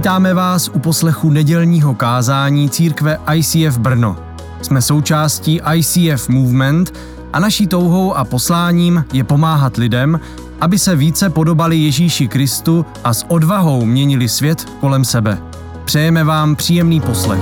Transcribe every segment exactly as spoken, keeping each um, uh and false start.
Vítáme vás u poslechu nedělního kázání církve I C F Brno. Jsme součástí I C F Movement a naší touhou a posláním je pomáhat lidem, aby se více podobali Ježíši Kristu a s odvahou měnili svět kolem sebe. Přejeme vám příjemný poslech.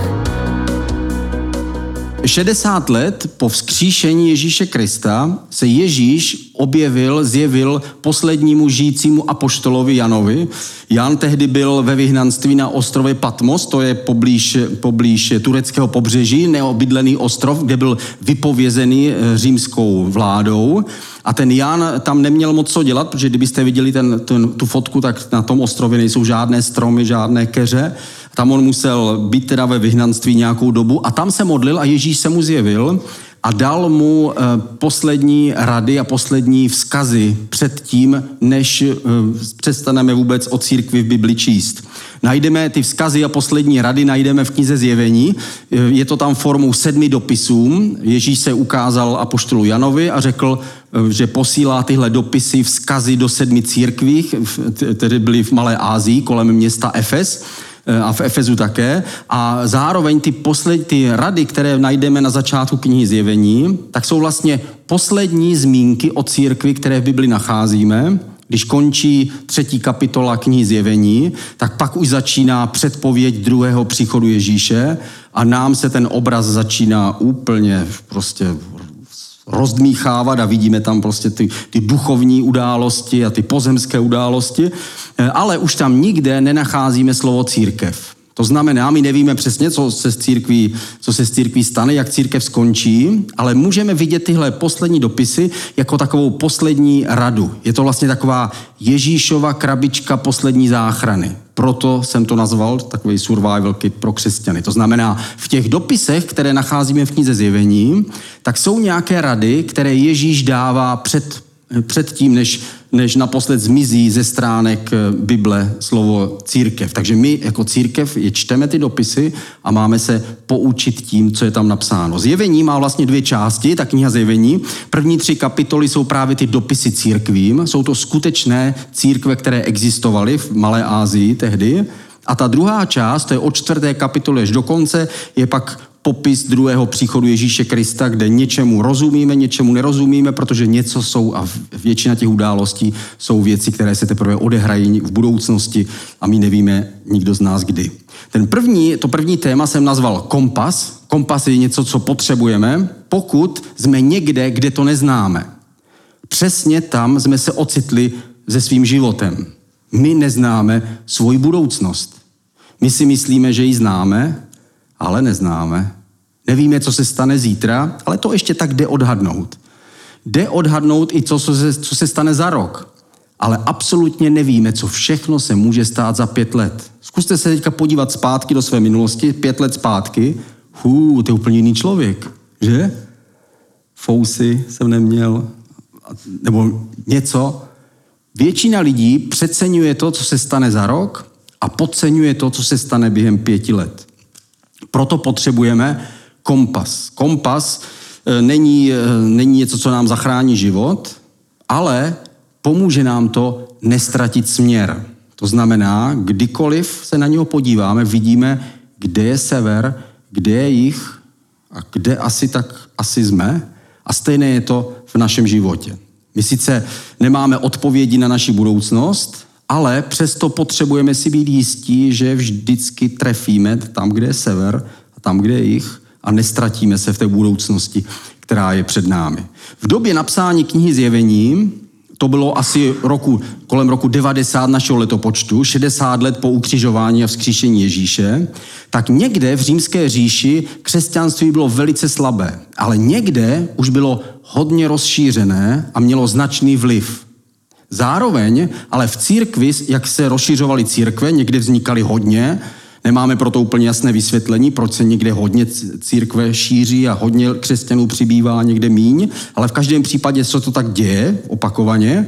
šedesát let po vzkříšení Ježíše Krista se Ježíš objevil, zjevil poslednímu žijícímu apoštolovi Janovi. Jan tehdy byl ve vyhnanství na ostrově Patmos, to je poblíž, poblíž tureckého pobřeží, neobydlený ostrov, kde byl vypovězený římskou vládou. A ten Jan tam neměl moc co dělat, protože kdybyste viděli ten, ten, tu fotku, tak na tom ostrově nejsou žádné stromy, žádné keře. Tam on musel být teda ve vyhnanství nějakou dobu a tam se modlil a Ježíš se mu zjevil a dal mu poslední rady a poslední vzkazy před tím, než přestaneme vůbec o církvi v Bibli číst. Najdeme ty vzkazy a poslední rady, najdeme v knize Zjevení. Je to tam formou sedmi dopisů. Ježíš se ukázal apoštolu Janovi a řekl, že posílá tyhle dopisy, vzkazy do sedmi církví, které byly v Malé Asii kolem města Efes. A v Efezu také. A zároveň ty poslední ty rady, které najdeme na začátku knihy Zjevení, tak jsou vlastně poslední zmínky o církvi, které v Bibli nacházíme. Když končí třetí kapitola knihy Zjevení, tak pak už začíná předpověď druhého příchodu Ježíše a nám se ten obraz začíná úplně prostě rozdmíchávat a vidíme tam prostě ty, ty duchovní události a ty pozemské události, ale už tam nikde nenacházíme slovo církev. To znamená, my nevíme přesně, co se s církví, co se s církví stane, jak církev skončí, ale můžeme vidět tyhle poslední dopisy jako takovou poslední radu. Je to vlastně taková Ježíšova krabička poslední záchrany. Proto jsem to nazval takový survival kit pro křesťany. To znamená, v těch dopisech, které nacházíme v knize Zjevení, tak jsou nějaké rady, které Ježíš dává před, před tím, než, než naposled zmizí ze stránek Bible slovo církev. Takže my jako církev je čteme ty dopisy a máme se poučit tím, co je tam napsáno. Zjevení má vlastně dvě části, ta kniha Zjevení. První tři kapitoly jsou právě ty dopisy církvím. Jsou to skutečné církve, které existovaly v Malé Asii tehdy. A ta druhá část, to je od čtvrté kapitoly až do konce, je pak popis druhého příchodu Ježíše Krista, kde něčemu rozumíme, něčemu nerozumíme, protože něco jsou a většina těch událostí jsou věci, které se teprve odehrají v budoucnosti a my nevíme nikdo z nás kdy. Ten první, to první téma jsem nazval kompas. Kompas je něco, co potřebujeme, pokud jsme někde, kde to neznáme. Přesně tam jsme se ocitli se svým životem. My neznáme svoji budoucnost. My si myslíme, že ji známe, ale neznáme. Nevíme, co se stane zítra, ale to ještě tak jde odhadnout. Jde odhadnout i to, co se, co se stane za rok. Ale absolutně nevíme, co všechno se může stát za pět let. Zkuste se teďka podívat zpátky do své minulosti, pět let zpátky. Hů, to je úplně jiný člověk, že? Fousy jsem neměl, nebo něco. Většina lidí přeceňuje to, co se stane za rok a podceňuje to, co se stane během pěti let. Proto potřebujeme kompas. Kompas není, není něco, co nám zachrání život, ale pomůže nám to nestratit směr. To znamená, kdykoliv se na něho podíváme, vidíme, kde je sever, kde je jih a kde asi tak asi jsme. A stejné je to v našem životě. My sice nemáme odpovědi na naši budoucnost, ale přesto potřebujeme si být jistí, že vždycky trefíme tam, kde je sever a tam, kde je jih a nestratíme se v té budoucnosti, která je před námi. V době napsání knihy Zjevení, to bylo asi roku, kolem roku devadesát našeho letopočtu, šedesát let po ukřižování a vzkříšení Ježíše, tak někde v římské říši křesťanství bylo velice slabé, ale někde už bylo hodně rozšířené a mělo značný vliv. Zároveň, ale v církvi, jak se rozšiřovaly církve, někde vznikaly hodně, nemáme proto úplně jasné vysvětlení, proč se někde hodně církve šíří a hodně křesťanů přibývá, někde míň, ale v každém případě se to tak děje opakovaně, tak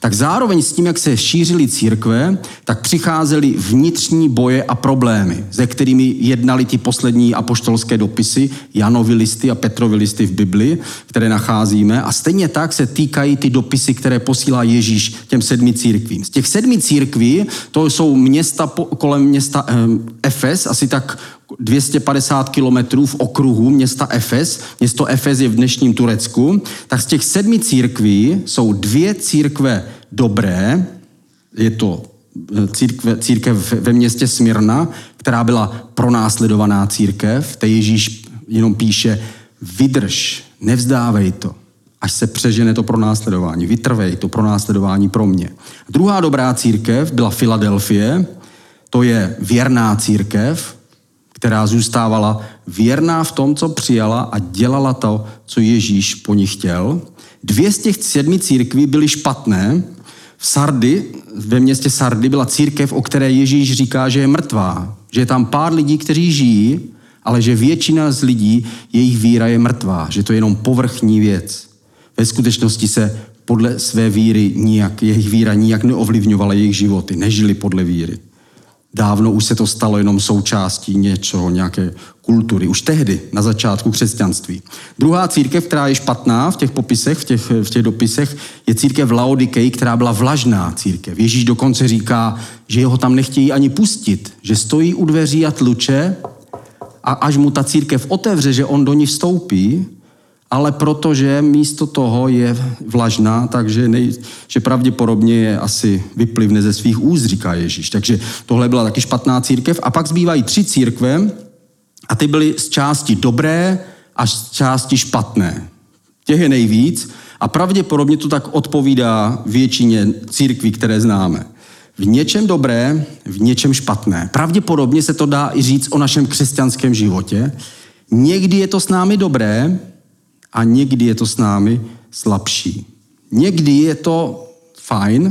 tak zároveň s tím, jak se šířily církve, tak přicházely vnitřní boje a problémy, se kterými jednali ti poslední apoštolské dopisy, Janovy listy a Petrovy listy v Bibli, které nacházíme. A stejně tak se týkají ty dopisy, které posílá Ježíš těm sedmi církvím. Z těch sedmi církví, to jsou města kolem města Efes, asi tak dvě stě padesát kilometrů v okruhu města Efes. Město Efes je v dnešním Turecku. Tak z těch sedmi církví jsou dvě církve dobré. Je to církve, církev ve městě Smyrna, která byla pronásledovaná církev. Té Ježíš jenom píše, vydrž, nevzdávej to, až se přežene to pronásledování. Vytrvej to pronásledování pro mě. Druhá dobrá církev byla Filadelfie. To je věrná církev, která zůstávala věrná v tom, co přijala a dělala to, co Ježíš po ní chtěl. Dvě z těch sedmi církví byly špatné. V Sardy, ve městě Sardy byla církev, o které Ježíš říká, že je mrtvá. Že je tam pár lidí, kteří žijí, ale že většina z lidí, jejich víra je mrtvá. Že to je jenom povrchní věc. Ve skutečnosti se podle své víry nijak, jejich víra nijak neovlivňovala jejich životy. Nežili podle víry. Dávno už se to stalo jenom součástí něčeho, nějaké kultury. Už tehdy, na začátku křesťanství. Druhá církev, která je špatná v těch popisech, v těch, v těch dopisech, je církev Laodikei, která byla vlažná církev. Ježíš dokonce říká, že ho tam nechtějí ani pustit, že stojí u dveří a tluče a až mu ta církev otevře, že on do ní vstoupí, ale protože místo toho je vlažná, takže nej, že pravděpodobně je asi vyplivne ze svých úst, říká Ježíš. Takže tohle byla taky špatná církev. A pak zbývají tři církve a ty byly z části dobré až z části špatné. Těch je nejvíc a pravděpodobně to tak odpovídá většině církví, které známe. V něčem dobré, v něčem špatné. Pravděpodobně se to dá i říct o našem křesťanském životě. Někdy je to s námi dobré, a někdy je to s námi slabší. Někdy je to fajn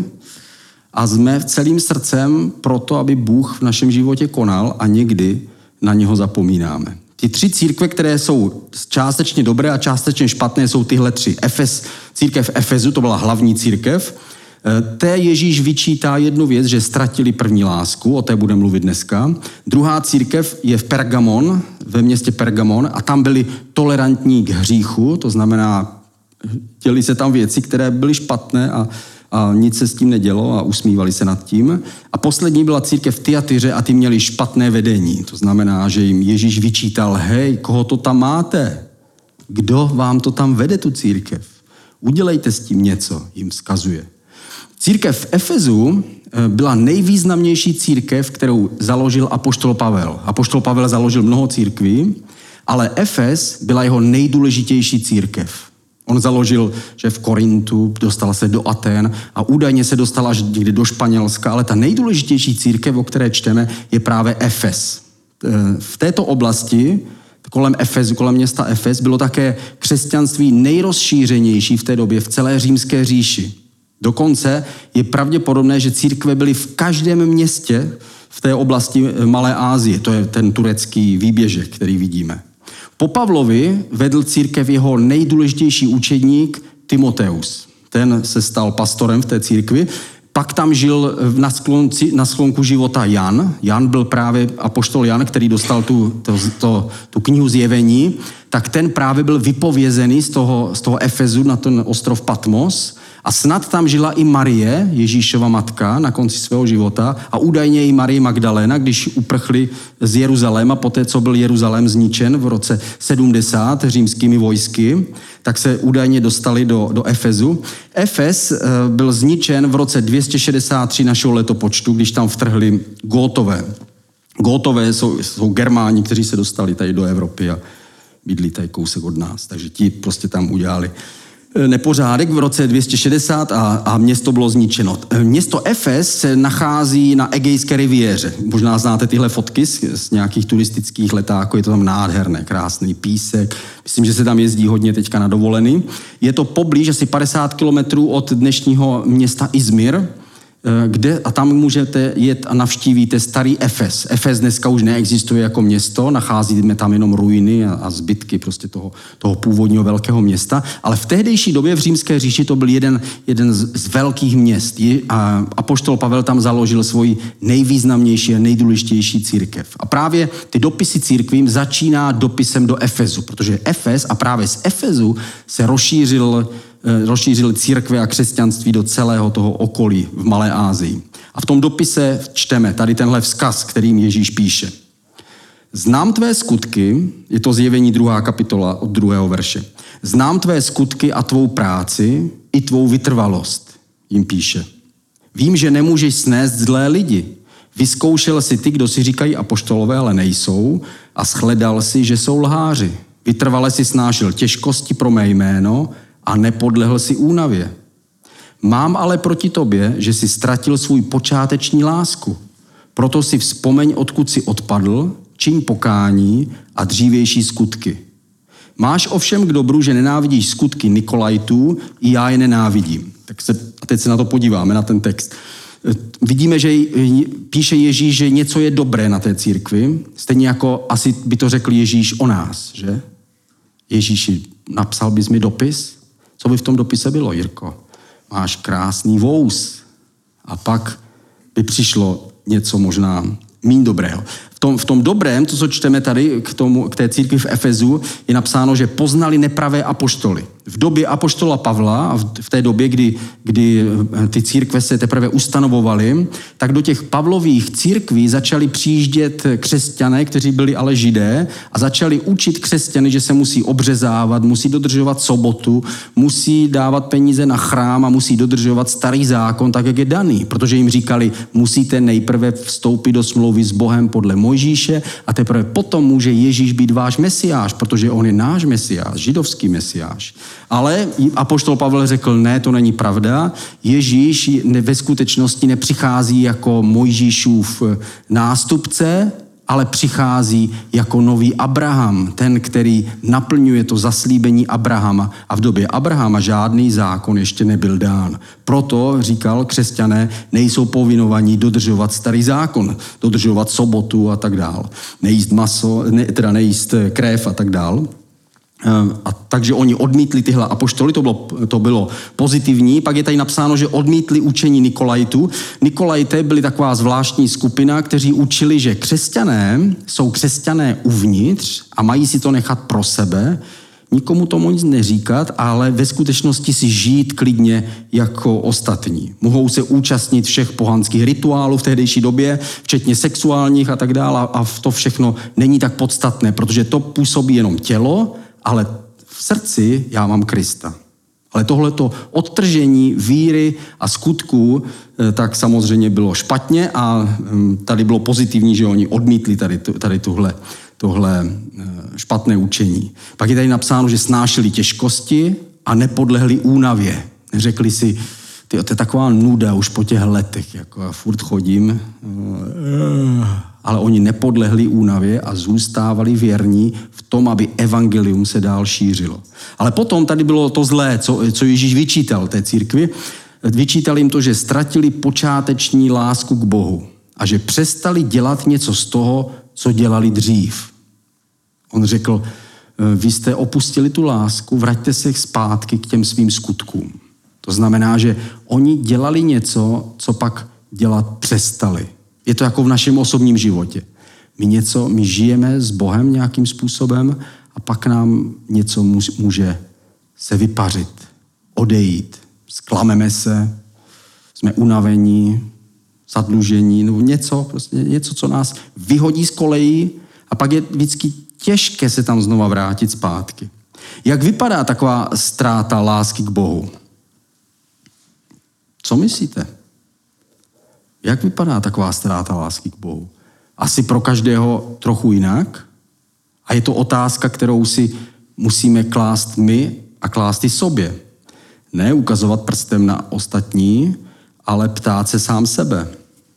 a jsme celým srdcem proto, aby Bůh v našem životě konal a někdy na něho zapomínáme. Ty tři církve, které jsou částečně dobré a částečně špatné, jsou tyhle tři. Efes, církev Efezu, to byla hlavní církev. Té Ježíš vyčítá jednu věc, že ztratili první lásku, o té budeme mluvit dneska. Druhá církev je v Pergamon, ve městě Pergamon a tam byli tolerantní k hříchu, to znamená, děli se tam věci, které byly špatné a, a nic se s tím nedělo a usmívali se nad tím. A poslední byla církev v Tyatiře a ty měli špatné vedení, to znamená, že jim Ježíš vyčítal, hej, koho to tam máte? Kdo vám to tam vede, tu církev? Udělejte s tím něco, jim vzkazuje. Církev v Efezu byla nejvýznamnější církev, kterou založil apoštol Pavel. Apoštol Pavel založil mnoho církví, ale Efes byla jeho nejdůležitější církev. On založil, že v Korintu, dostala se do Aten a údajně se dostala až někdy do Španělska, ale ta nejdůležitější církev, o které čteme, je právě Efes. V této oblasti, kolem Efezu, kolem města Efes, bylo také křesťanství nejrozšířenější v té době v celé římské říši. Dokonce je pravděpodobné, že církve byly v každém městě v té oblasti Malé Asie. To je ten turecký výběžek, který vidíme. Po Pavlovi vedl církev jeho nejdůležitější učedník Timoteus. Ten se stal pastorem v té církvi. Pak tam žil na, sklonci, na sklonku života Jan. Jan byl právě apoštol Jan, který dostal tu, to, to, tu knihu Zjevení. Tak ten právě byl vypovězený z toho, z toho Efezu na ten ostrov Patmos. A snad tam žila i Marie, Ježíšova matka, na konci svého života a údajně i Marie Magdalena, když uprchli z Jeruzaléma, poté co byl Jeruzalém zničen v roce sedmdesát římskými vojsky, tak se údajně dostali do, do Efezu. Efes byl zničen v roce dvě stě šedesát tři našeho letopočtu, když tam vtrhli Gótové. Gótové jsou, jsou Germáni, kteří se dostali tady do Evropy a bydlí tady kousek od nás, takže ti prostě tam udělali nepořádek v roce dvě stě šedesát a, a město bylo zničeno. Město Efes se nachází na Egejské riviéře. Možná znáte tyhle fotky z, z nějakých turistických letáků, je to tam nádherné, krásný písek. Myslím, že se tam jezdí hodně teďka na dovolený. Je to poblíž asi padesát kilometrů od dnešního města Izmir. kde, a tam můžete jet a navštívíte starý Efes. Efes dneska už neexistuje jako město, nacházíme tam jenom ruiny a, a zbytky prostě toho, toho původního velkého města, ale v tehdejší době v Římské říši to byl jeden, jeden z, z velkých měst. A apoštol Pavel tam založil svoji nejvýznamnější a nejdůležitější církev. A právě ty dopisy církvím začíná dopisem do Efezu, protože Efes a právě z Efezu se rozšířil rozšířili církve a křesťanství do celého toho okolí v Malé Asii. A v tom dopise čteme tady tenhle vzkaz, kterým Ježíš píše. Znám tvé skutky, je to Zjevení druhá kapitola od druhého verše. Znám tvé skutky a tvou práci i tvou vytrvalost, jim píše. Vím, že nemůžeš snést zlé lidi. Vyzkoušel si ty, kdo si říkají apoštolové, ale nejsou, a shledal si, že jsou lháři. Vytrvale si snášel těžkosti pro mé jméno a nepodlehl si únavě. Mám ale proti tobě, že jsi ztratil svůj počáteční lásku. Proto si vzpomeň, odkud si odpadl, čiň pokání a dřívější skutky. Máš ovšem k dobru, že nenávidíš skutky Nikolajtů, i já je nenávidím. Tak se, a teď se na to podíváme, na ten text. Vidíme, že píše Ježíš, že něco je dobré na té církvi, stejně jako asi by to řekl Ježíš o nás, že? Ježíši, napsal bys mi dopis? Co by v tom dopise bylo, Jirko? Máš krásný vous. A pak by přišlo něco možná míň dobrého. V tom, v tom dobrém, to, co čteme tady k, tomu, k té církvi v Efezu, je napsáno, že poznali nepravé apoštoly. V době apoštola Pavla, v té době, kdy, kdy ty církve se teprve ustanovovaly, tak do těch Pavlových církví začali přijíždět křesťané, kteří byli ale židé, a začali učit křesťany, že se musí obřezávat, musí dodržovat sobotu, musí dávat peníze na chrám a musí dodržovat starý zákon, tak jak je daný. Protože jim říkali, musíte nejprve vstoupit do smlouvy s Bohem podle Mojžíše a teprve potom může Ježíš být váš mesiáš, protože on je náš mesiáš, židovský mesiáš. Ale apoštol Pavel řekl, ne, to není pravda. Ježíš ve skutečnosti nepřichází jako Mojžíšův nástupce, ale přichází jako nový Abraham, ten, který naplňuje to zaslíbení Abrahama. A v době Abrahama žádný zákon ještě nebyl dán. Proto, říkal, křesťané nejsou povinovaní dodržovat starý zákon, dodržovat sobotu a tak dál. Nejíst maso, ne, teda nejíst krev a tak dál. A takže oni odmítli tyhle apoštoly, to bylo, to bylo pozitivní. Pak je tady napsáno, že odmítli učení Nikolajtů. Nikolajté byli taková zvláštní skupina, kteří učili, že křesťané jsou křesťané uvnitř a mají si to nechat pro sebe, nikomu tomu nic neříkat, ale ve skutečnosti si žít klidně jako ostatní. Mohou se účastnit všech pohanských rituálů v tehdejší době, včetně sexuálních a tak dále, a to všechno není tak podstatné, protože to působí jenom tělo, ale v srdci já mám Krista. Ale tohleto odtržení víry a skutků tak samozřejmě bylo špatně a tady bylo pozitivní, že oni odmítli tady, tady tuhle, tohle špatné učení. Pak je tady napsáno, že snášeli těžkosti a nepodlehli únavě. Řekli si, ty, to je taková nuda už po těch letech, jako já furt chodím, ale oni nepodlehli únavě a zůstávali věrní v tom, aby evangelium se dál šířilo. Ale potom tady bylo to zlé, co, co Ježíš vyčítal té církvi. Vyčítal jim to, že ztratili počáteční lásku k Bohu a že přestali dělat něco z toho, co dělali dřív. On řekl, vy jste opustili tu lásku, vraťte se zpátky k těm svým skutkům. To znamená, že oni dělali něco, co pak dělat přestali. Je to jako v našem osobním životě. My něco, my žijeme s Bohem nějakým způsobem a pak nám něco může se vypařit, odejít. Zklameme se, jsme unavení, zadlužení, nebo něco, prostě něco, co nás vyhodí z kolejí a pak je vždycky těžké se tam znova vrátit zpátky. Jak vypadá taková ztráta lásky k Bohu? Co myslíte? Jak vypadá taková ztráta lásky k Bohu? Asi pro každého trochu jinak. A je to otázka, kterou si musíme klást my a klást i sobě. Ne ukazovat prstem na ostatní, ale ptát se sám sebe.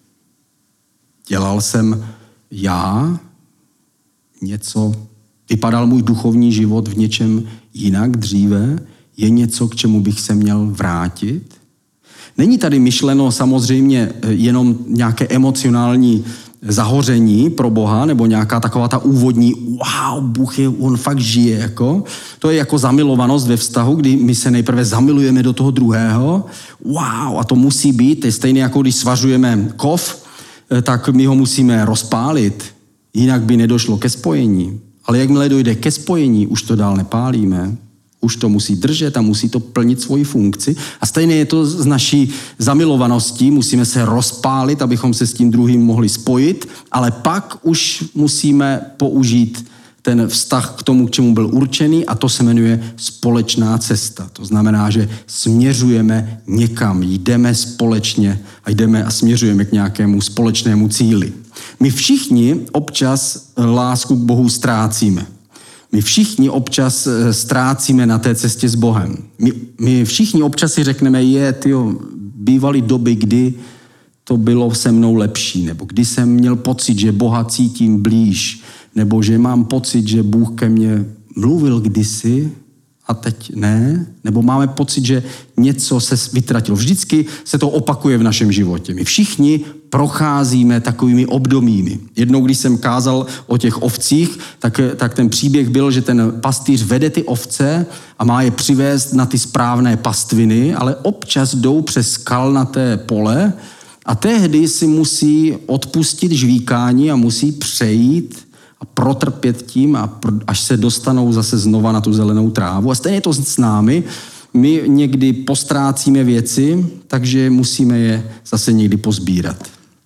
Dělal jsem já něco, vypadal můj duchovní život v něčem jinak dříve? Je něco, k čemu bych se měl vrátit? Není tady myšleno samozřejmě jenom nějaké emocionální zahoření pro Boha, nebo nějaká taková ta úvodní, wow, Bůh je, on fakt žije, jako. To je jako zamilovanost ve vztahu, kdy my se nejprve zamilujeme do toho druhého, wow, a to musí být, je stejně jako když svařujeme kov, tak my ho musíme rozpálit, jinak by nedošlo ke spojení. Ale jakmile dojde ke spojení, už to dál nepálíme. Už to musí držet a musí to plnit svoji funkci. A stejně je to s naší zamilovaností. Musíme se rozpálit, abychom se s tím druhým mohli spojit, ale pak už musíme použít ten vztah k tomu, k čemu byl určený, a to se jmenuje společná cesta. To znamená, že směřujeme někam, jdeme společně a jdeme a směřujeme k nějakému společnému cíli. My všichni občas lásku k Bohu ztrácíme. My všichni občas ztrácíme na té cestě s Bohem. My, my všichni občas si řekneme, je, tyjo, bývaly doby, kdy to bylo se mnou lepší, nebo kdy jsem měl pocit, že Boha cítím blíž, nebo že mám pocit, že Bůh ke mně mluvil kdysi a teď ne, nebo máme pocit, že něco se vytratilo. Vždycky se to opakuje v našem životě. My všichni procházíme takovými obdobími. Jednou, když jsem kázal o těch ovcích, tak, tak ten příběh byl, že ten pastýř vede ty ovce a má je přivést na ty správné pastviny, ale občas jdou přes skalnaté pole a tehdy si musí odpustit žvíkání a musí přejít a protrpět tím, a až se dostanou zase znova na tu zelenou trávu. A stejně to s námi. My někdy postrácíme věci, takže musíme je zase někdy pozbírat.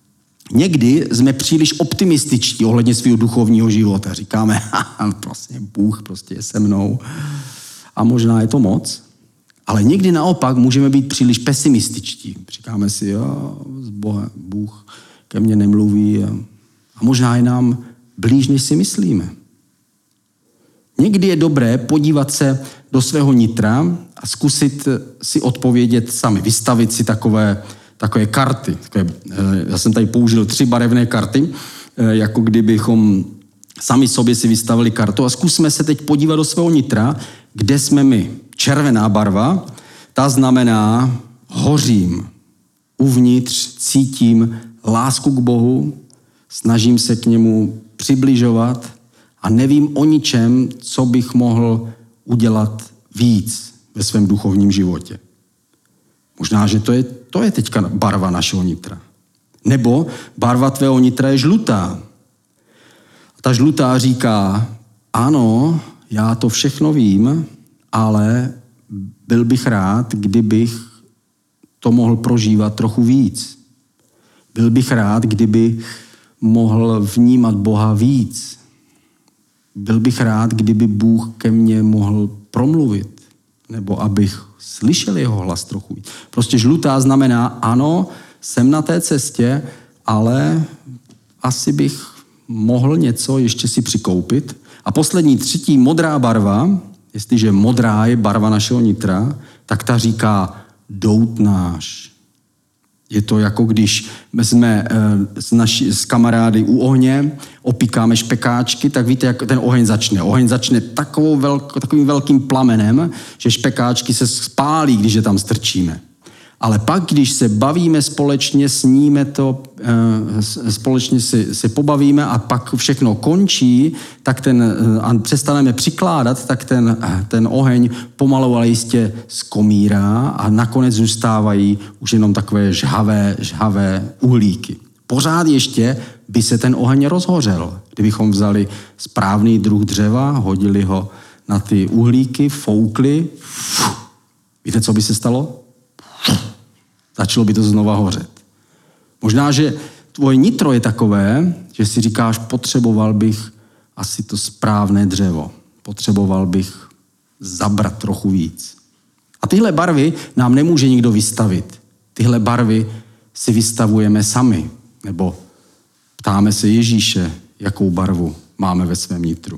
Někdy jsme příliš optimističtí ohledně svého duchovního života. Říkáme, haha, prostě Bůh prostě je se mnou. A možná je to moc. Ale někdy naopak můžeme být příliš pesimističtí. Říkáme si, jo, Boha, Bůh ke mně nemluví. A, a možná je nám blíž, než si myslíme. Někdy je dobré podívat se do svého nitra a zkusit si odpovědět sami, vystavit si takové, takové karty. Takové, já jsem tady použil tři barevné karty, jako kdybychom sami sobě si vystavili kartu, a zkusme se teď podívat do svého nitra, kde jsme my. Červená barva, ta znamená hořím. Uvnitř cítím lásku k Bohu, snažím se k němu přibližovat a nevím o ničem, co bych mohl udělat víc ve svém duchovním životě. Možná, že to je, to je teďka barva našeho nitra. Nebo barva tvého nitra je žlutá. Ta žlutá říká, ano, já to všechno vím, ale byl bych rád, kdybych to mohl prožívat trochu víc. Byl bych rád, kdyby mohl vnímat Boha víc. Byl bych rád, kdyby Bůh ke mně mohl promluvit, nebo abych slyšel jeho hlas trochu víc. Prostě žlutá znamená, ano, jsem na té cestě, ale asi bych mohl něco ještě si přikoupit. A poslední, třetí, modrá barva, jestliže modrá je barva našeho nitra, tak ta říká, doutnáš. Je to jako když jsme s, naši, s kamarády u ohně, opíkáme špekáčky, tak víte, jak ten oheň začne. Oheň začne takovou velk, takovým velkým plamenem, že špekáčky se spálí, když je tam strčíme. Ale pak, když se bavíme společně, sníme to, společně si, si pobavíme a pak všechno končí, tak ten, a přestaneme přikládat, tak ten, ten oheň pomalu ale jistě skomírá a nakonec zůstávají už jenom takové žhavé, žhavé uhlíky. Pořád ještě by se ten oheň rozhořel. Kdybychom vzali správný druh dřeva, hodili ho na ty uhlíky, foukli, víte, co by se stalo? Začalo by to znova hořet. Možná, že tvoje nitro je takové, že si říkáš, potřeboval bych asi to správné dřevo. Potřeboval bych zabrat trochu víc. A tyhle barvy nám nemůže nikdo vystavit. Tyhle barvy si vystavujeme sami. Nebo ptáme se Ježíše, jakou barvu máme ve svém nitru.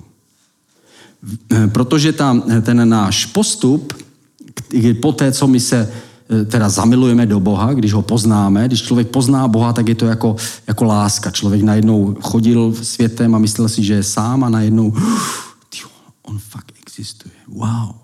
Protože tam ten náš postup, po té, co my se teda zamilujeme do Boha, když ho poznáme. Když člověk pozná Boha, tak je to jako, jako láska. Člověk najednou chodil světem a myslel si, že je sám, a najednou, tyjo, on fakt existuje. Wow, to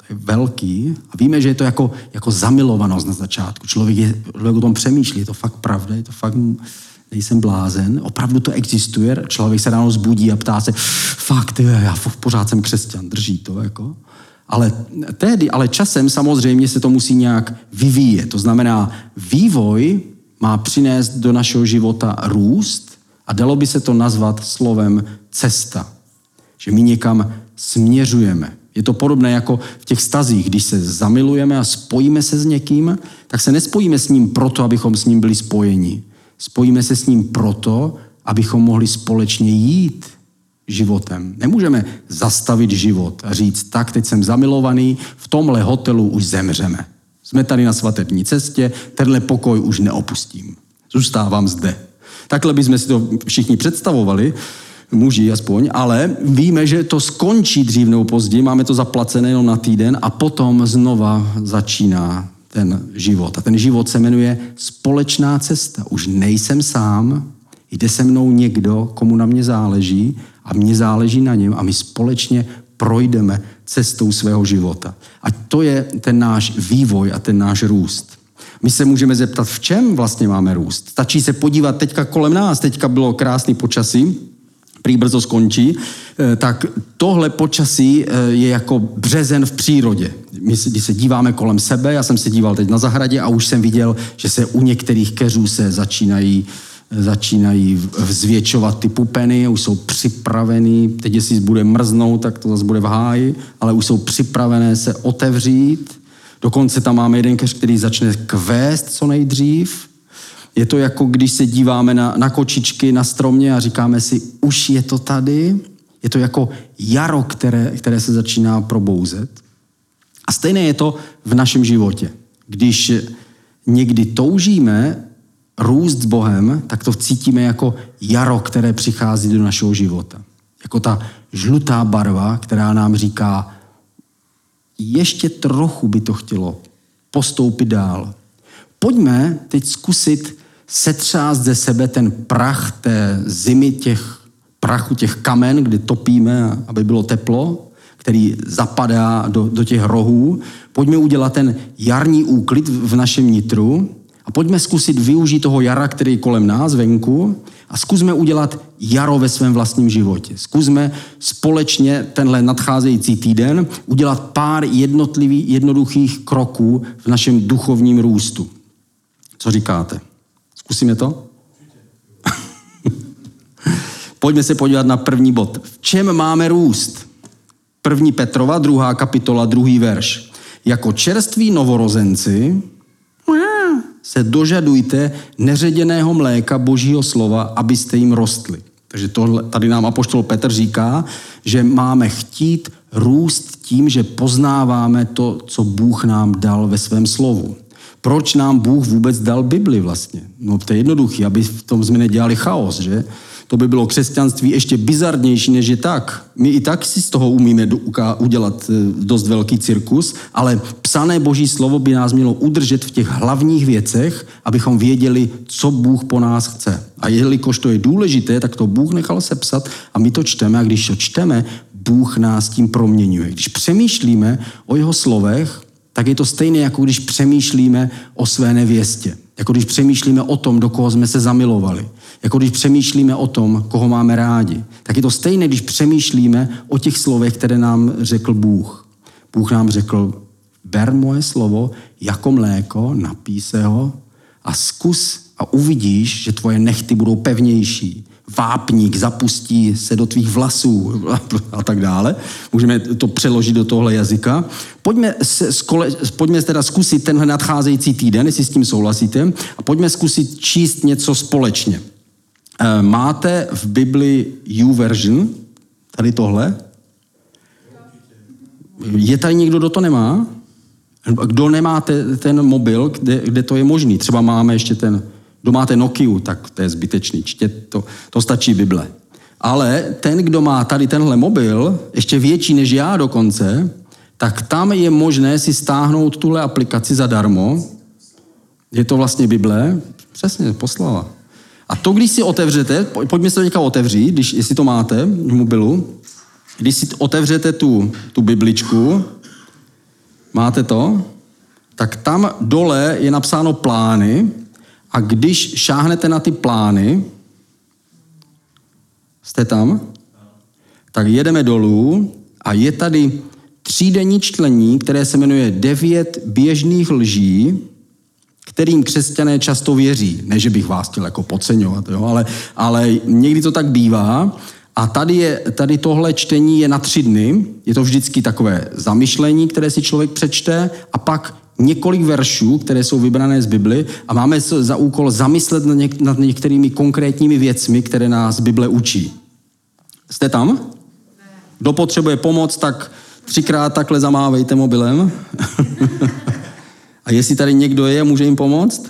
velký a víme, že je to jako, jako zamilovanost na začátku. Člověk, je, člověk o tom přemýšlí, je to fakt pravda, je to fakt, nejsem blázen, opravdu to existuje, člověk se ráno zbudí a ptá se, fakt, já pořád jsem křesťan, drží to, jako. Ale tehdy, ale časem samozřejmě se to musí nějak vyvíjet. To znamená, vývoj má přinést do našeho života růst a dalo by se to nazvat slovem cesta. Že my někam směřujeme. Je to podobné jako v těch vztazích, když se zamilujeme a spojíme se s někým, tak se nespojíme s ním proto, abychom s ním byli spojeni. Spojíme se s ním proto, abychom mohli společně jít životem. Nemůžeme zastavit život a říct, tak teď jsem zamilovaný, v tomhle hotelu už zemřeme. Jsme tady na svatební cestě, tenhle pokoj už neopustím. Zůstávám zde. Takhle bychom si to všichni představovali, muži aspoň, ale víme, že to skončí dřív nebo později, máme to zaplacené jenom na týden a potom znova začíná ten život. A ten život se jmenuje společná cesta. Už nejsem sám, jde se mnou někdo, komu na mě záleží a mně záleží na něm a my společně projdeme cestou svého života. A to je ten náš vývoj a ten náš růst. My se můžeme zeptat, v čem vlastně máme růst. Stačí se podívat teďka kolem nás, teďka bylo krásný počasí, prý brzo skončí, tak tohle počasí je jako březen v přírodě. My, když se díváme kolem sebe, já jsem se díval teď na zahradě a už jsem viděl, že se u některých keřů se začínají, začínají vzvětšovat ty pupeny, už jsou připravený, teď jestli bude mrznout, tak to zase bude v háji, ale už jsou připravené se otevřít. Dokonce tam máme jeden keř, který začne kvést co nejdřív. Je to jako když se díváme na, na kočičky na stromě a říkáme si, už je to tady. Je to jako jaro, které, které se začíná probouzet. A stejné je to v našem životě. Když někdy toužíme růst s Bohem, tak to cítíme jako jaro, které přichází do našeho života. Jako ta žlutá barva, která nám říká, ještě trochu by to chtělo postoupit dál. Pojďme teď zkusit setřást ze sebe ten prach té zimy, těch prachu, těch kamen, kdy topíme, aby bylo teplo, který zapadá do, do těch rohů. Pojďme udělat ten jarní úklid v našem nitru a pojďme zkusit využít toho jara, který je kolem nás venku a zkusme udělat jaro ve svém vlastním životě. Zkusme společně tenhle nadcházející týden udělat pár jednotlivých, jednoduchých kroků v našem duchovním růstu. Co říkáte? Zkusíme to? Pojďme se podívat na první bod. V čem máme růst? První Petrova, druhá kapitola, druhý verš. Jako čerství novorozenci se dožadujte neředěného mléka Božího slova, abyste jim rostli. Takže tohle, tady nám apoštol Petr říká, že máme chtít růst tím, že poznáváme to, co Bůh nám dal ve svém slovu. Proč nám Bůh vůbec dal Bibli vlastně? No to je jednoduchý, aby v tom jsme nedělali chaos, že? To by bylo křesťanství ještě bizarnější, než je tak. My i tak si z toho umíme udělat dost velký cirkus, ale psané Boží slovo by nás mělo udržet v těch hlavních věcech, abychom věděli, co Bůh po nás chce. A jelikož to je důležité, tak to Bůh nechal sepsat a my to čteme a když to čteme, Bůh nás tím proměňuje. Když přemýšlíme o jeho slovech, tak je to stejné, jako když přemýšlíme o své nevěstě. Jako když přemýšlíme o tom, do koho jsme se zamilovali. Jako když přemýšlíme o tom, koho máme rádi. Tak je to stejné, když přemýšlíme o těch slovech, které nám řekl Bůh. Bůh nám řekl, ber moje slovo jako mléko, napij se ho a zkus a uvidíš, že tvoje nehty budou pevnější. Vápník zapustí se do tvých vlasů a tak dále. Můžeme to přeložit do tohle jazyka. Pojďme, skole, pojďme teda zkusit tenhle nadcházející týden, jestli s tím souhlasíte, a pojďme zkusit číst něco společně. Máte v Bibli YouVersion, tady tohle? Je tady někdo, kdo to nemá? Kdo nemá ten mobil, kde, kde to je možný? Třeba máme ještě ten... Kdo máte Nokiu, tak to je zbytečný, čtěte to, to stačí Bible. Ale ten, kdo má tady tenhle mobil, ještě větší než já dokonce, tak tam je možné si stáhnout tuhle aplikaci zadarmo. Je to vlastně Bible, přesně, poslala. A to, když si otevřete, pojďme se to teďka otevřít, když, jestli to máte v mobilu, když si otevřete tu, tu bibličku, Máte to? Tak tam dole je napsáno plány a když šáhnete na ty plány, jste tam? Tak jedeme dolů a je tady třídenní čtení, které se jmenuje Devět běžných lží, kterým křesťané často věří. Ne, že bych vás chtěl jako podceňovat, jo? Ale, ale někdy to tak bývá. A tady, je, tady tohle čtení je na tři dny. Je to vždycky takové zamyšlení, které si člověk přečte a pak několik veršů, které jsou vybrané z Bibli a máme za úkol zamyslet nad, něk- nad některými konkrétními věcmi, které nás Bible učí. Jste tam? Kdo potřebuje pomoc, tak třikrát takhle zamávejte mobilem. A jestli tady někdo je, může jim pomoct?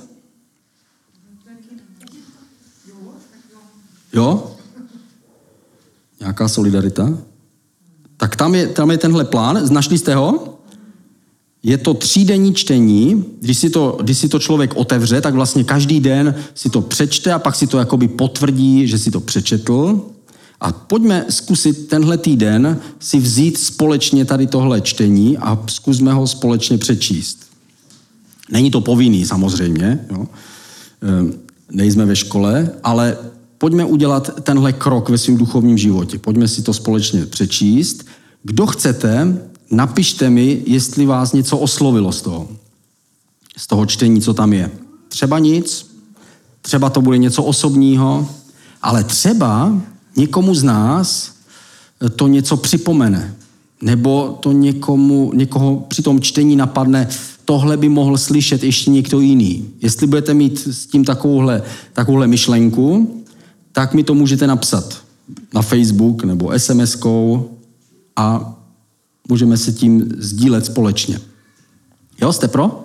Jo? Nějaká solidarita? Tak tam je, tam je tenhle plán. Našli jste ho? Je to třídenní čtení. Když si, to, když si to člověk otevře, tak vlastně každý den si to přečte a pak si to jakoby potvrdí, že si to přečetl. A pojďme zkusit tenhle týden si vzít společně tady tohle čtení a zkusme ho společně přečíst. Není to povinný samozřejmě, jo. Nejsme ve škole, ale pojďme udělat tenhle krok ve svém duchovním životě. Pojďme si to společně přečíst. Kdo chcete, napište mi, jestli vás něco oslovilo z toho. Z toho čtení, co tam je. Třeba nic, třeba to bude něco osobního, ale třeba někomu z nás to něco připomene. Nebo to někomu, někoho při tom čtení napadne, tohle by mohl slyšet ještě někdo jiný. Jestli budete mít s tím takovouhle, takovouhle myšlenku, tak mi to můžete napsat na Facebook nebo es em eskou a můžeme se tím sdílet společně. Jo, jste pro?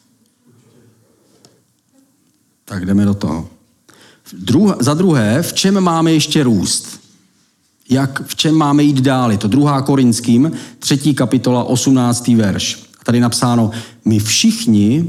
Tak jdeme do toho. Druh, za druhé, v čem máme ještě růst? Jak, v čem máme jít dál? Je to druhá Korinským, třetí kapitola, osmnáctý verš. Tady napsáno, my všichni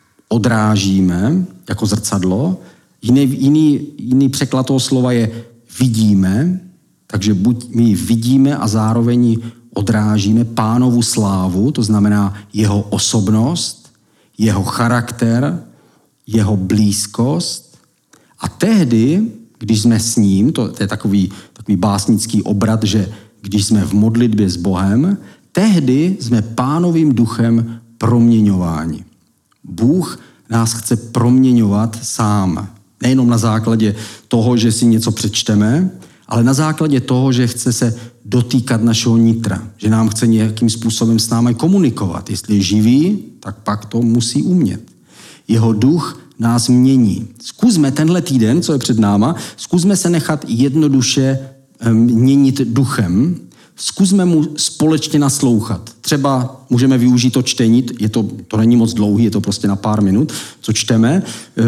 odrážíme jako zrcadlo, jiný, jiný, jiný překlad toho slova je vidíme, takže buď my vidíme a zároveň odrážíme Pánovu slávu, to znamená jeho osobnost, jeho charakter, jeho blízkost. A tehdy, když jsme s ním, to, to je takový, takový básnický obrat, že když jsme v modlitbě s Bohem, tehdy jsme Pánovým duchem proměňováni. Bůh nás chce proměňovat sám. Nejenom na základě toho, že si něco přečteme, ale na základě toho, že chce se dotýkat našeho nitra. Že nám chce nějakým způsobem s námi komunikovat. Jestli je živý, tak pak to musí umět. Jeho duch nás mění. Zkusme tenhle týden, co je před náma, zkusme se nechat jednoduše měnit duchem. Zkusme mu společně naslouchat. Třeba můžeme využít to čtení, je to, to není moc dlouhý, je to prostě na pár minut, co čteme,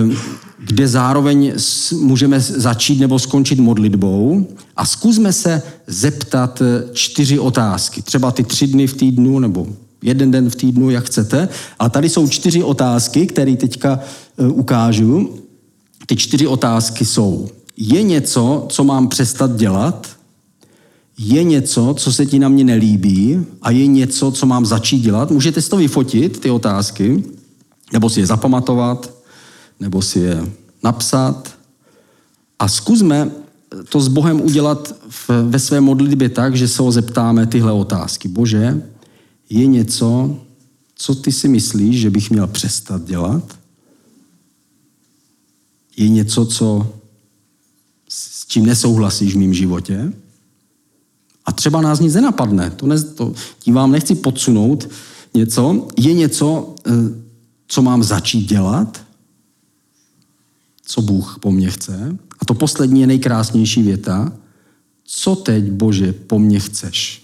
kde zároveň můžeme začít nebo skončit modlitbou a zkusme se zeptat čtyři otázky. Třeba ty tři dny v týdnu nebo jeden den v týdnu, jak chcete. Ale tady jsou čtyři otázky, které teďka ukážu. Ty čtyři otázky jsou, je něco, co mám přestat dělat? Je něco, co se ti na mě nelíbí a je něco, co mám začít dělat. Můžete si to vyfotit, ty otázky, nebo si je zapamatovat, nebo si je napsat. A zkusme to s Bohem udělat v, ve své modlitbě tak, že se ho zeptáme tyhle otázky. Bože, je něco, co ty si myslíš, že bych měl přestat dělat? Je něco, co, s čím nesouhlasíš v mém životě? A třeba nás nic nenapadne. To ne, to, tím vám nechci podsunout něco. Je něco, co mám začít dělat? Co Bůh po mně chce? A to poslední je nejkrásnější věta. Co teď, Bože, po mně chceš?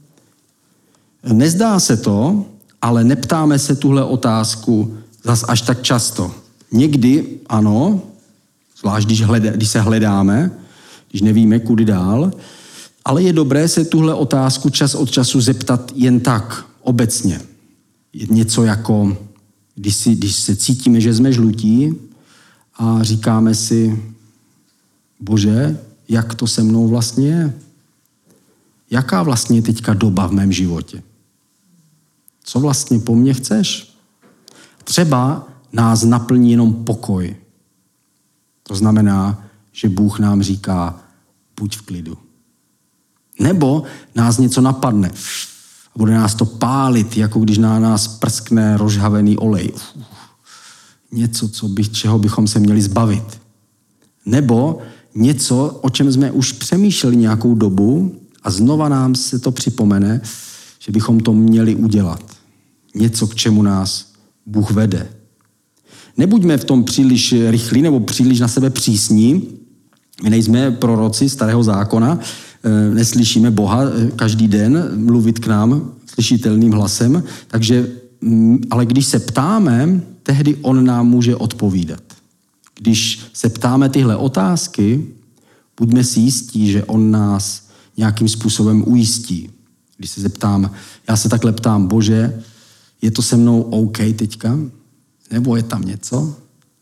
Nezdá se to, ale neptáme se tuhle otázku zas až tak často. Někdy ano, zvlášť když, hleda, když se hledáme, když nevíme, kudy dál, ale je dobré se tuhle otázku čas od času zeptat jen tak, obecně. Je něco jako, když, si, když se cítíme, že jsme žlutí a říkáme si, Bože, jak to se mnou vlastně je? Jaká vlastně je teďka doba v mém životě? Co vlastně po mně chceš? Třeba nás naplní jenom pokoj. To znamená, že Bůh nám říká, buď v klidu. Nebo nás něco napadne a bude nás to pálit, jako když na nás prskne rozhavený olej. Uf, něco, co bych, čeho bychom se měli zbavit. Nebo něco, o čem jsme už přemýšleli nějakou dobu a znova nám se to připomene, že bychom to měli udělat. Něco, k čemu nás Bůh vede. Nebuďme v tom příliš rychlí nebo příliš na sebe přísní. My nejsme proroci starého zákona, neslyšíme Boha každý den mluvit k nám slyšitelným hlasem, takže, ale když se ptáme, tehdy on nám může odpovídat. Když se ptáme tyhle otázky, buďme si jistí, že on nás nějakým způsobem ujistí. Když se zeptám, já se takhle ptám, Bože, je to se mnou OK teďka? Nebo je tam něco?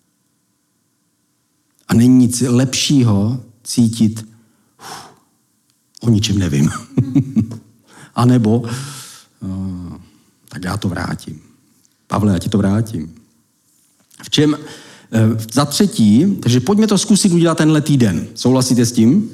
A není nic lepšího cítit, uf, o ničem nevím. A nebo, uh, tak já to vrátím. Pavle, já ti to vrátím. V čem? Uh, za třetí, takže pojďme to zkusit udělat tenhle týden. Souhlasíte s tím?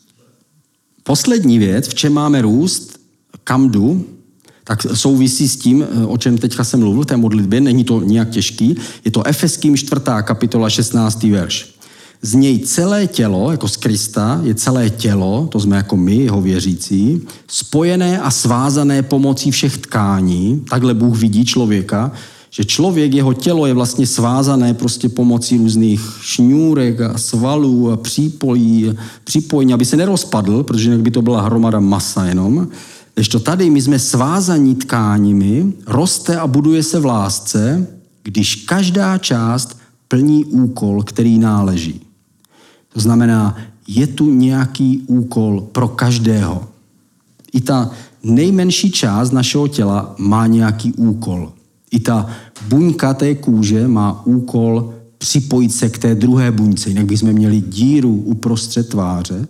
Poslední věc, v čem máme růst, kam jdu, tak souvisí s tím, o čem teďka jsem mluvil, té modlitbě, není to nijak těžký, je to Efeským čtvrtá kapitola šestnáctý verš. Z něj celé tělo, jako z Krista, je celé tělo, to jsme jako my, jeho věřící, spojené a svázané pomocí všech tkání, takhle Bůh vidí člověka, že člověk, jeho tělo je vlastně svázané prostě pomocí různých šňůrek a svalů a přípojí, připojení, aby se nerozpadl, protože jinak by to byla hromada masa jenom. Ještě tady my jsme svázaní tkáními, roste a buduje se v lásce, když každá část plní úkol, který náleží. To znamená, je tu nějaký úkol pro každého. I ta nejmenší část našeho těla má nějaký úkol. I ta buňka té kůže má úkol připojit se k té druhé buňce, jinak bychom měli díru uprostřed tváře.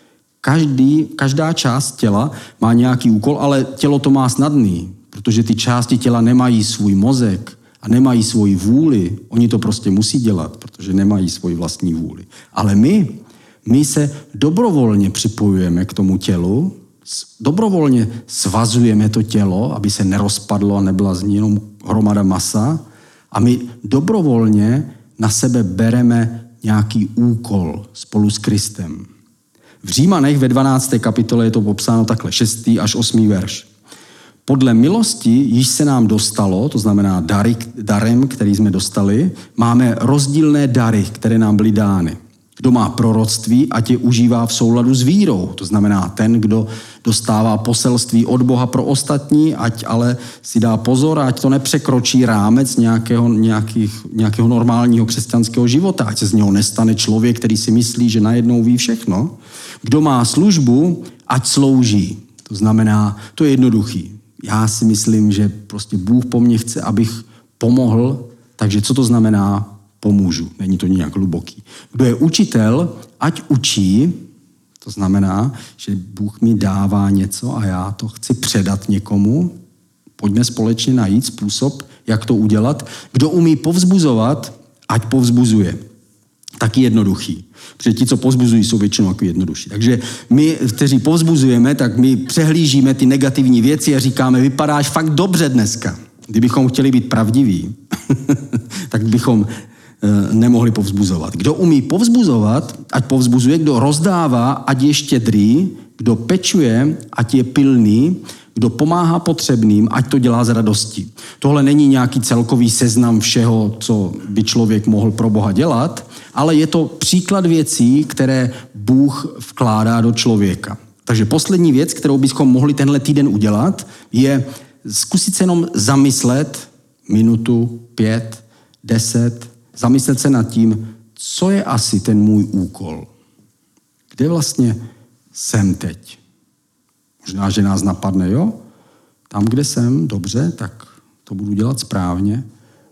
Každý, každá část těla má nějaký úkol, ale tělo to má snadný, protože ty části těla nemají svůj mozek a nemají svoji vůli. Oni to prostě musí dělat, protože nemají svoji vlastní vůli. Ale my, my se dobrovolně připojujeme k tomu tělu, dobrovolně svazujeme to tělo, aby se nerozpadlo a nebyla z ní jenom hromada masa, a my dobrovolně na sebe bereme nějaký úkol spolu s Kristem. V Římanech ve dvanácté kapitole je to popsáno takhle, šestý až osmý verš. Podle milosti již se nám dostalo, to znamená dary, darem, který jsme dostali, máme rozdílné dary, které nám byly dány. Kdo má proroctví, ať je užívá v souladu s vírou. To znamená ten, kdo dostává poselství od Boha pro ostatní, ať ale si dá pozor, ať to nepřekročí rámec nějakého, nějakých, nějakého normálního křesťanského života. Ať se z něho nestane člověk, který si myslí, že najednou ví všechno. Kdo má službu, ať slouží. To znamená, to je jednoduchý. Já si myslím, že prostě Bůh po mně chce, abych pomohl, takže co to znamená? Pomůžu. Není to nijak hluboký. Kdo je učitel, ať učí, to znamená, že Bůh mi dává něco a já to chci předat někomu. Pojďme společně najít způsob, jak to udělat. Kdo umí povzbuzovat, ať povzbuzuje. Taky jednoduchý. Protože ti, co povzbuzují, jsou většinou jako jednodušší. Takže my, kteří povzbuzujeme, tak my přehlížíme ty negativní věci a říkáme, vypadáš fakt dobře dneska. Kdybychom chtěli být pravdiví, tak bychom nemohli povzbuzovat. Kdo umí povzbuzovat, ať povzbuzuje, kdo rozdává, ať je štědrý, kdo pečuje, ať je pilný, kdo pomáhá potřebným, ať to dělá z radosti. Tohle není nějaký celkový seznam všeho, co by člověk mohl pro Boha dělat, ale je to příklad věcí, které Bůh vkládá do člověka. Takže poslední věc, kterou bychom mohli tenhle týden udělat, je zkusit se jenom zamyslet minutu, pět, deset, zamyslet se nad tím, co je asi ten můj úkol. Kde vlastně jsem teď? Možná, že nás napadne, jo? Tam, kde jsem, dobře, tak to budu dělat správně.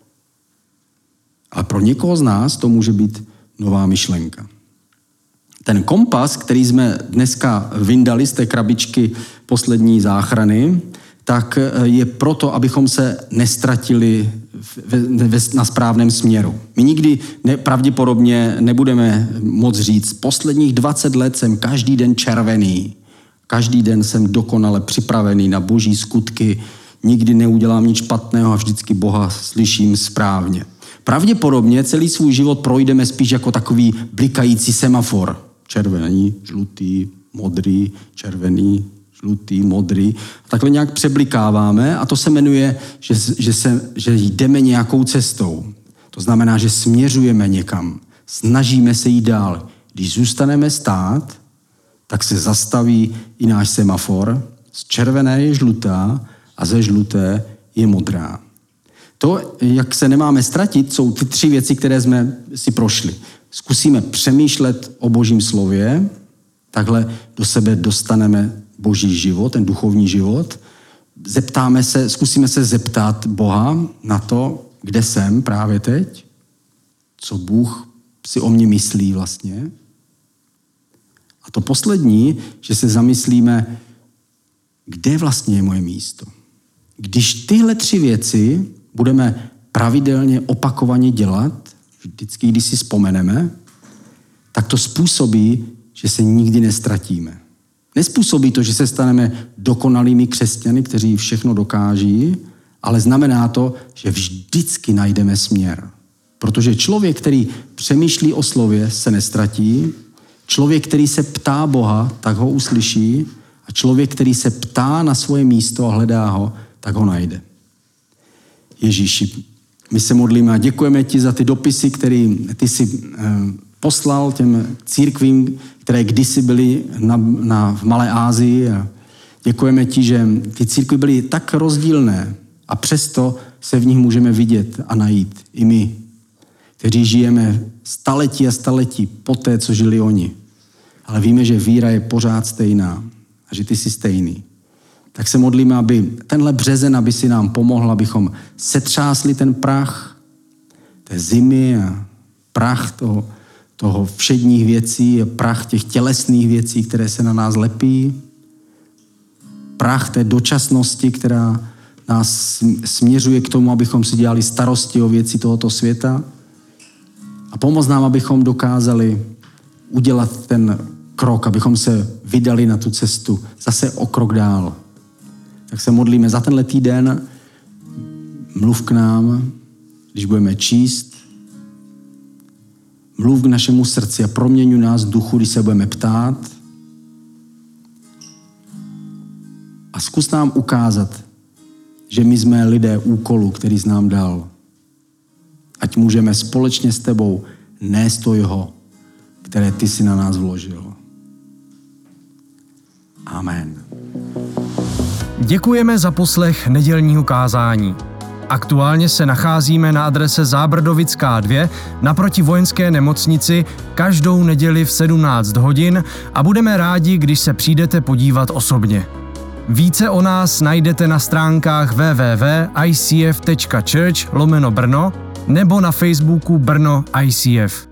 Ale pro někoho z nás to může být nová myšlenka. Ten kompas, který jsme dneska vyndali z té krabičky poslední záchrany, tak je proto, abychom se nestratili na správném směru. My nikdy ne, pravděpodobně nebudeme moc říct, posledních dvacet let jsem každý den červený, každý den jsem dokonale připravený na boží skutky, nikdy neudělám nic špatného a vždycky Boha slyším správně. Pravděpodobně celý svůj život projdeme spíš jako takový blikající semafor. Červený, žlutý, modrý, červený, žlutý, modrý. Takhle nějak přeblikáváme a to se jmenuje, že, že, se, že jdeme nějakou cestou. To znamená, že směřujeme někam. Snažíme se jít dál. Když zůstaneme stát, tak se zastaví i náš semafor. Z červené je žlutá a ze žluté je modrá. To, jak se nemáme ztratit, jsou ty tři věci, které jsme si prošli. Zkusíme přemýšlet o Božím slově, takhle do sebe dostaneme Boží život, ten duchovní život. Zeptáme se, zkusíme se zeptat Boha na to, kde jsem právě teď, co Bůh si o mě myslí vlastně. A to poslední, že se zamyslíme, kde vlastně je moje místo. Když tyhle tři věci budeme pravidelně opakovaně dělat, vždycky, když si vzpomeneme, tak to způsobí, že se nikdy nestratíme. Nespůsobí to, že se staneme dokonalými křesťany, kteří všechno dokáží, ale znamená to, že vždycky najdeme směr. Protože člověk, který přemýšlí o slově, se nestratí, člověk, který se ptá Boha, tak ho uslyší a člověk, který se ptá na svoje místo a hledá ho, tak ho najde. Ježíši, my se modlíme a děkujeme ti za ty dopisy, které ty jsi poslal těm církvím, které kdysi byly na, na, v Malé Asii. A děkujeme ti, že ty církve byly tak rozdílné a přesto se v nich můžeme vidět a najít. I my, kteří žijeme staletí a staletí po té, co žili oni. Ale víme, že víra je pořád stejná a že ty jsi stejný. Tak se modlíme, aby tenhle březen, aby si nám pomohl, abychom setřásli ten prach té zimy a prach toho, toho všedních věcí a prach těch tělesných věcí, které se na nás lepí. Prach té dočasnosti, která nás směřuje k tomu, abychom si dělali starosti o věci tohoto světa. A pomoz nám, abychom dokázali udělat ten krok, abychom se vydali na tu cestu zase o krok dál. Tak se modlíme za tenhle týden. Mluv k nám, když budeme číst. Mluv k našemu srdci a proměňuj nás duchu, když se budeme ptát. A zkus nám ukázat, že my jsme lidé úkolu, který jsi nám dal. Ať můžeme společně s tebou nést to jeho, které ty jsi na nás vložil. Amen. Děkujeme za poslech nedělního kázání. Aktuálně se nacházíme na adrese Zábrdovická dva naproti vojenské nemocnici každou neděli v sedmnáct hodin a budeme rádi, když se přijdete podívat osobně. Více o nás najdete na stránkách w w w tečka i c f tečka church lomeno Brno nebo na Facebooku Brno I C F.